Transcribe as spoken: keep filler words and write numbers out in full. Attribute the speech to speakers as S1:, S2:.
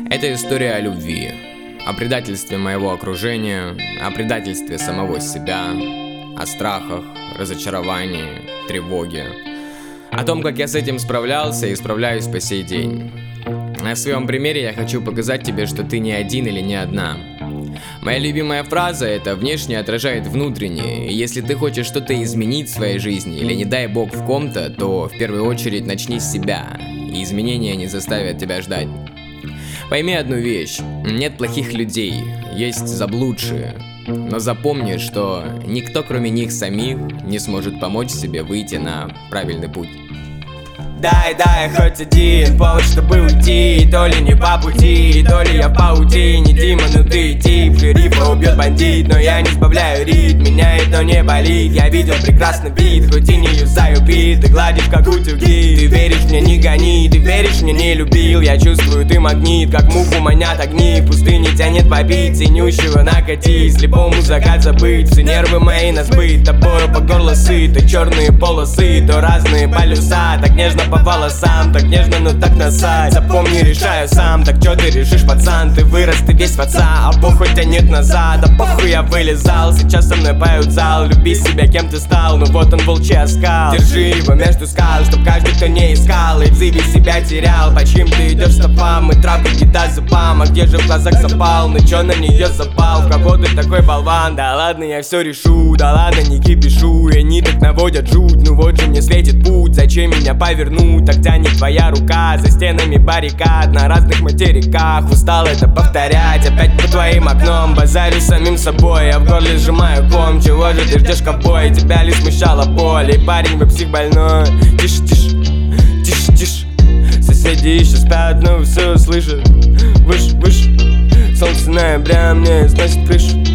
S1: Это история о любви, о предательстве моего окружения, о предательстве самого себя, о страхах, разочаровании, тревоге, о том, как я с этим справлялся и справляюсь по сей день. На своем примере я хочу показать тебе, что ты не один или не одна. Моя любимая фраза — это «внешне отражает внутреннее», и если ты хочешь что-то изменить в своей жизни или, не дай бог, в ком-то, то в первую очередь начни с себя, и изменения не заставят тебя ждать. Пойми одну вещь: нет плохих людей, есть заблудшие, но запомни, что никто кроме них самих не сможет помочь себе выйти на правильный путь.
S2: Дай, дай хоть один повод, чтобы уйти. То ли не по пути, то ли я в паутине. Дима, ну ты тип, шерифа убьет бандит, но я не сбавляю ритм, меняет, но не болит. Я видел прекрасный вид, хоть и не юзаю бит. Ты гладишь как утюги, ты веришь мне, не гони. Ты веришь мне, не любил, я чувствую, ты магнит. Как муху манят огни, в пустыне тянет побить. Синющего накати, слепому закат забыть. Все нервы мои на сбыт, тобою по горло сыты. Черные полосы, то разные полюса. Так нежно по волосам, так нежно, но так насать. Запомни, решаю сам, так чё ты решишь, пацан? Ты вырос, ты весь в отца, а похуй тянет назад. А похуй я вылезал, сейчас со мной поют зал. Люби себя, кем ты стал, ну вот он волчий оскал. Держи его между скал, чтоб каждый, кто не искал и в зыбе себя терял. По чьим ты идешь стопам, и травка кита зубам. А где же в глазах запал, ну чё на нее запал? В кого ты такой болван? Да ладно, я все решу, да ладно, не кипишу. И они так наводят жуть, ну вот же мне светит путь. Зачем меня повернуть? Так тянет твоя рука за стенами баррикад на разных материках. Устал это повторять, опять по твоим окном базарю самим собой. Я в горле сжимаю ком, чего же ты ждешь, ковбой? Тебя ли смущала боль? И парень, вы псих больной. Тише, тише, тише, тише. Соседи еще спят, но все слышат. Выше, выше. Солнце ноября мне сносит крышу.